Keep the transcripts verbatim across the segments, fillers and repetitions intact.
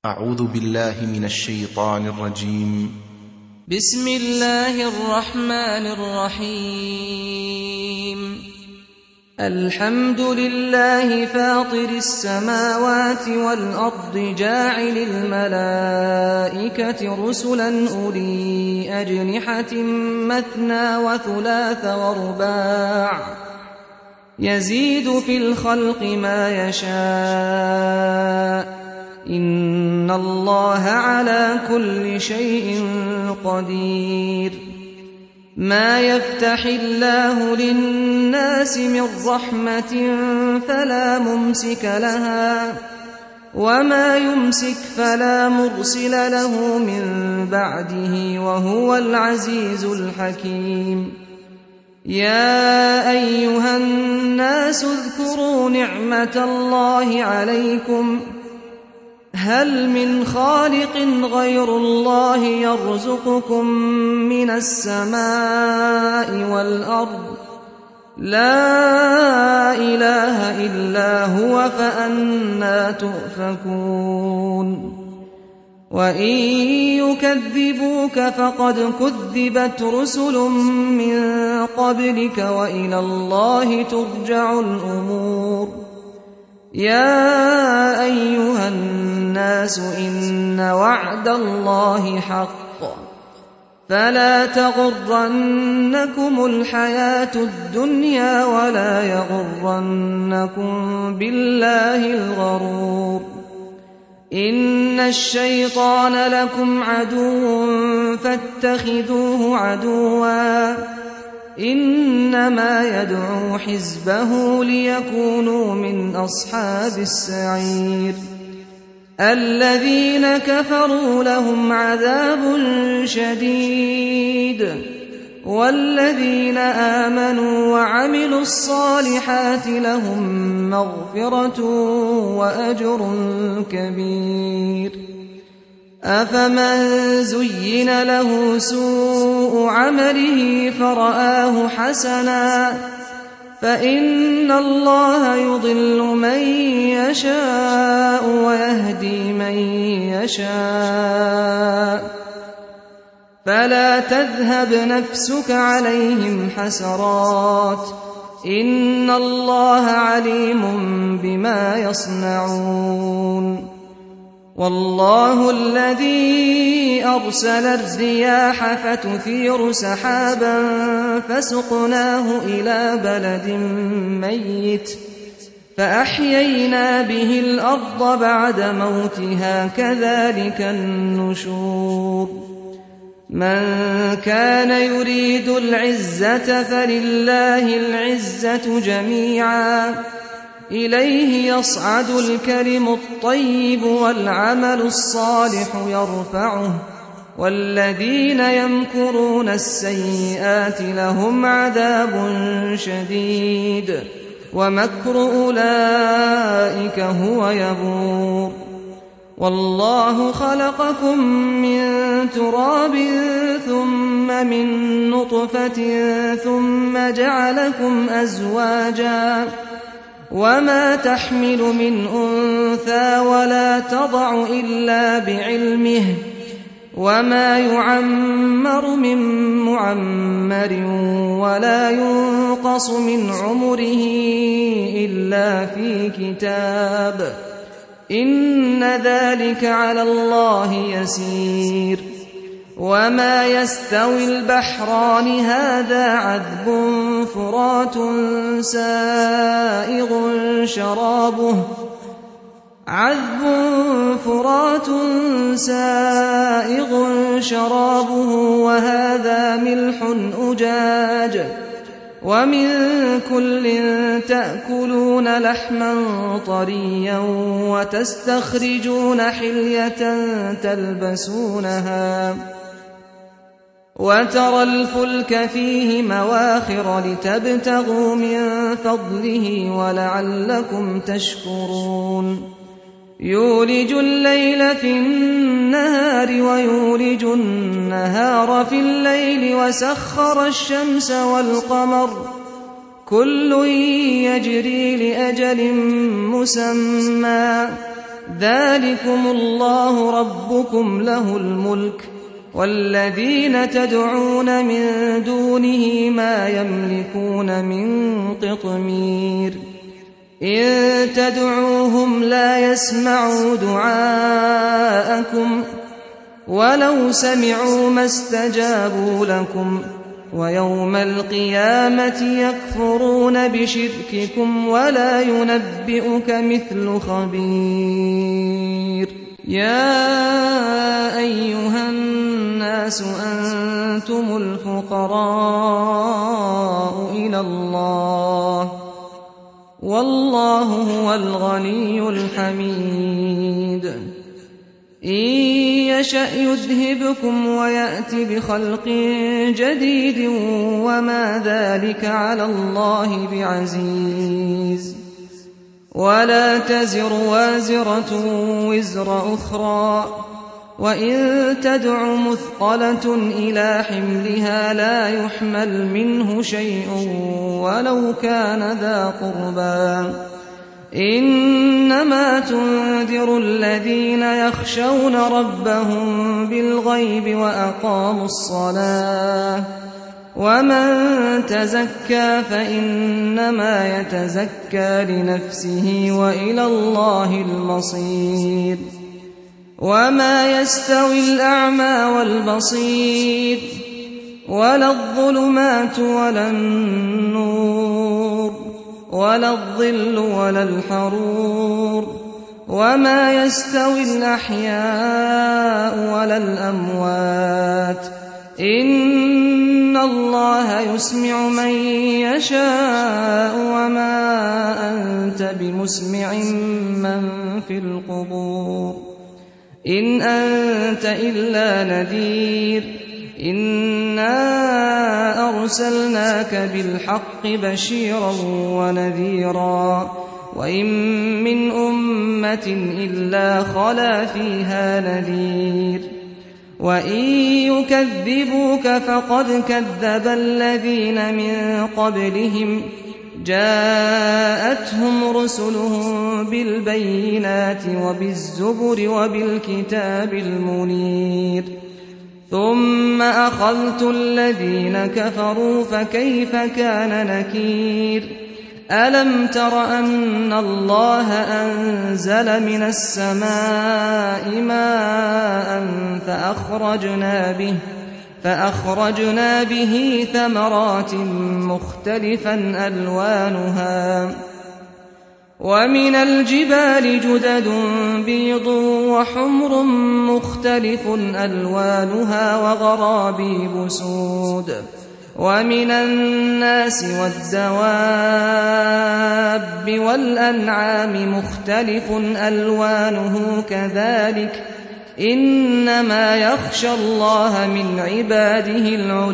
أعوذ بالله من الشيطان الرجيم. بسم الله الرحمن الرحيم. الحمد لله فاطر السماوات والأرض جاعل الملائكة رسلا أولي أجنحة مثنى وثلاث ورباع يزيد في الخلق ما يشاء إن الله على كل شيء قدير. ما يفتح الله للناس من رحمة فلا ممسك لها وما يمسك فلا مرسل له من بعده وهو العزيز الحكيم. يا أيها الناس اذكروا نعمة الله عليكم هل من خالق غير الله يرزقكم من السماء والأرض لا إله إلا هو فأنى تؤفكون. وإن يكذبوك فقد كذبت رسل من قبلك وإلى الله ترجع الأمور. يا أيها الناس إن وعد الله حق فلا تغرنكم الحياة الدنيا ولا يغرنكم بالله الغرور. إن الشيطان لكم عدو فاتخذوه عدوا إنما يدعو حزبه ليكونوا من أصحاب السعير. الذين كفروا لهم عذاب شديد والذين آمنوا وعملوا الصالحات لهم مغفرة وأجر كبير. أفمن زين له سوء عمله فرآه حسنا فإن الله يضل من يشاء ويهدي من يشاء فلا تذهب نفسك عليهم حسرات إن الله عليم بما يصنعون. والله الذي أرسل الرياح فتثير سحابا فسقناه إلى بلد ميت فأحيينا به الأرض بعد موتها كذلك النشور. من كان يريد العزة فلله العزة جميعا إليه يصعد الكلم الطيب والعمل الصالح يرفعه والذين يمكرون السيئات لهم عذاب شديد ومكر أولئك هو يبور. والله خلقكم من تراب ثم من نطفة ثم جعلكم أزواجا وما تحمل من أنثى ولا تضع إلا بعلمه وما يعمر من معمر ولا ينقص من عمره إلا في كتاب إن ذلك على الله يسير. وما يستوي البحران هذا عذب فرات سائغ شرابه عذب فرات سائغ شرابه وهذا ملح أجاج ومن كل تأكلون لحما طريا وتستخرجون حلية تلبسونها وترى الفلك فيه مواخر لتبتغوا من فضله ولعلكم تشكرون. يولج الليل في النهار ويولج النهار في الليل وسخر الشمس والقمر كل يجري لأجل مسمى ذلكم الله ربكم له الملك والذين تدعون من دونه ما يملكون من قطمير إن تدعوهم لا يسمعوا دعاءكم ولو سمعوا ما استجابوا لكم ويوم القيامة يكفرون بشرككم ولا ينبئك مثل خبير يا أيها الناس أنتم الفقراء إلى الله والله هو الغني الحميد إن يشأ يذهبكم ويأت بخلق جديد وما ذلك على الله بعزيز ولا تزر وازرة وزر أخرى وإن تدع مثقلة إلى حملها لا يحمل منه شيء ولو كان ذا قربى إنما تنذر الذين يخشون ربهم بالغيب وأقاموا الصلاة ومن تزكى فإنما يتزكى لنفسه وإلى الله المصير وما يستوي الأعمى والبصير ولا الظلمات ولا النور ولا الظل ولا الحرور وما يستوي الأحياء ولا الأموات إن الله يسمع من يشاء وما أنت بمسمع من في القبور إن أنت إلا نذير إنا أرسلناك بالحق بشيرا ونذيرا وإن من أمة إلا خلا فيها نذير وإن يكذبوك فقد كذب الذين من قبلهم جاءتهم رسلهم بالبينات وبالزبر وبالكتاب المنير ثم أخذت الذين كفروا فكيف كان نكير ألم تر أن الله أنزل من السماء ماء فأخرجنا به فأخرجنا به ثمرات مختلفا ألوانها ومن الجبال جدد بيض وحمر مختلف ألوانها وغرابيب سود ومن الناس والدواب والأنعام مختلف ألوانه كذلك إنما يخشى الله من عباده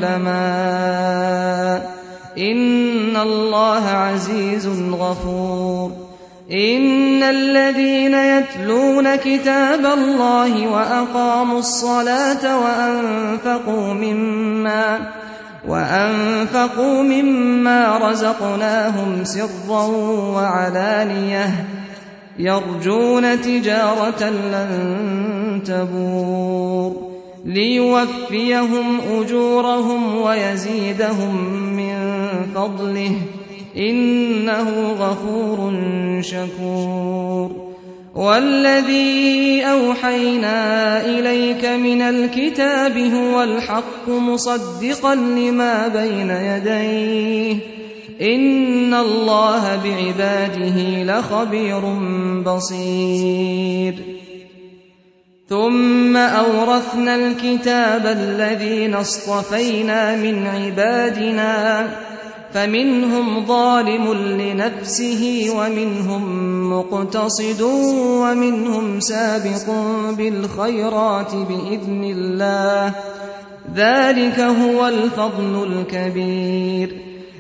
العلماء إن الله عزيز غفور إن الذين يتلون كتاب الله وأقاموا الصلاة وأنفقوا مما وأنفقوا مما رزقناهم سرا وعلانية يرجون تجارة لن تبور ليوفيهم أجورهم ويزيدهم من فضله إنه غفور شكور والذي أوحينا إليك من الكتاب هو الحق مصدقا لما بين يديه إن الله بعباده لخبير بصير ثم أورثنا الكتاب الذين اصطفينا من عبادنا فمنهم ظالم لنفسه ومنهم مقتصد ومنهم سابق بالخيرات بإذن الله ذلك هو الفضل الكبير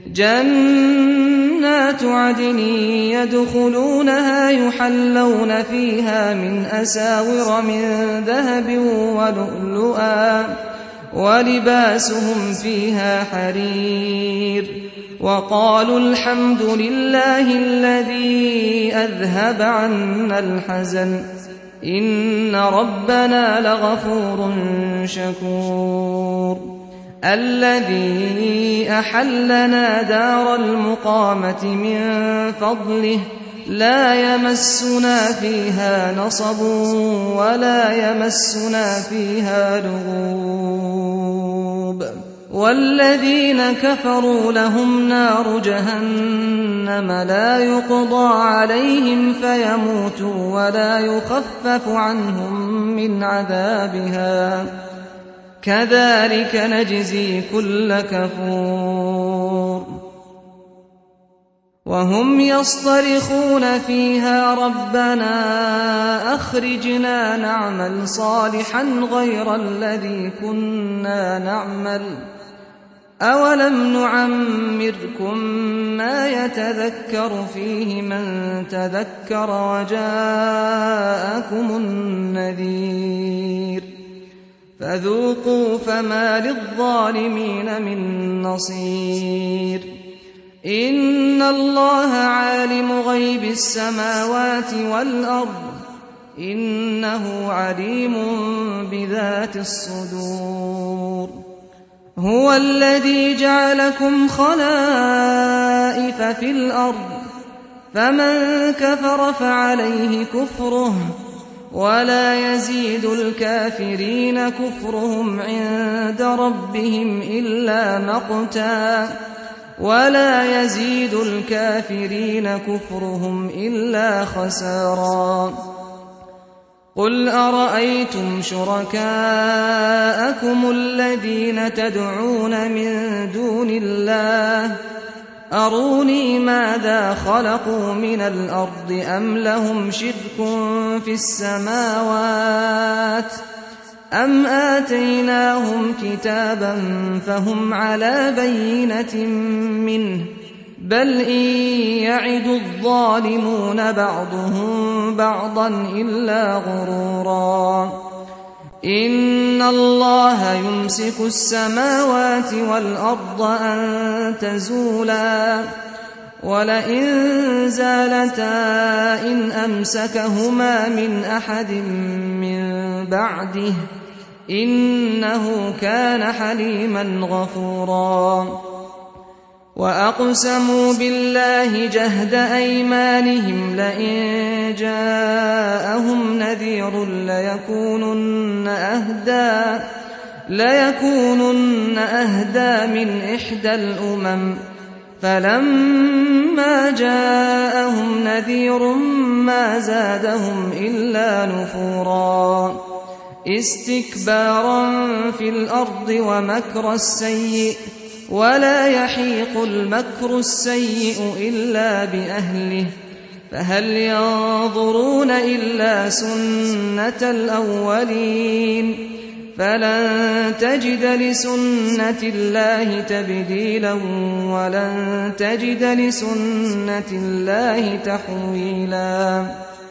جنات عدن يدخلونها يحلون فيها من أساور من ذهب ولؤلؤا ولباسهم فيها حرير وقالوا الحمد لله الذي أذهب عنا الحزن إن ربنا لغفور شكور الذي أحلنا دار المقامة من فضله لا يمسنا فيها نصب ولا يمسنا فيها لغوب والذين كفروا لهم نار جهنم لا يقضى عليهم فيموتوا ولا يخفف عنهم من عذابها كذلك نجزي كل كفور وهم يصطرخون فيها ربنا أخرجنا نعمل صالحا غير الذي كنا نعمل أولم نعمركم ما يتذكر فيه من تذكر وجاءكم النذير فذوقوا فما للظالمين من نصير إن الله عالم غيب السماوات والأرض إنه عليم بذات الصدور هو الذي جعلكم خلائف في الأرض فمن كفر فعليه كفره ولا يزيد الكافرين كفرهم عند ربهم إلا مقتا ولا يزيد الكافرين كفرهم إلا خسارا قل أرأيتم شركاءكم الذين تدعون من دون الله أروني ماذا خلقوا من الأرض أم لهم شرك في السماوات أم آتيناهم كتابا فهم على بينة منه بل إن يعد الظالمون بعضهم بعضا إلا غرورا إن الله يمسك السماوات والأرض أن تزولا ولئن زالتا إن أمسكهما من أحد من بعده إنه كان حليما غفورا وأقسموا بالله جهد أيمانهم لئن جاءهم نذير ليكونن أهدى ليكونن أهدى من إحدى الأمم فلما جاءهم نذير ما زادهم إلا نفورا استكبارا في الأرض ومكر السيء ولا يحيق المكر السيء إلا بأهله فهل ينظرون إلا سنة الأولين فلن تجد لسنة الله تبديلا ولن تجد لسنة الله تحويلا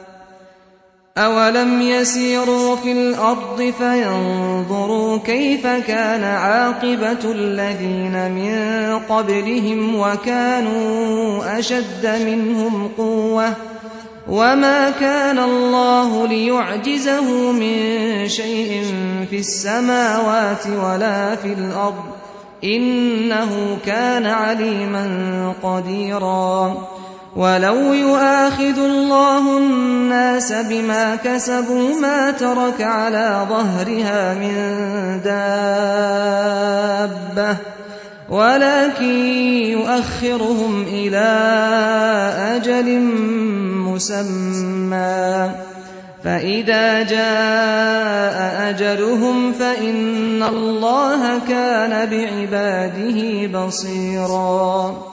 أولم يسيروا في الأرض فينظروا كيف كان عاقبة الذين من قبلهم وكانوا أشد منهم قوة وما كان الله ليعجزه من شيء في السماوات ولا في الأرض إنه كان عليما قديرا ولو يؤاخذ الله الناس بما كسبوا ما ترك على ظهرها من دابة ولكن يؤخرهم إلى أجل مسمى فإذا جاء أجلهم فإن الله كان بعباده بصيرا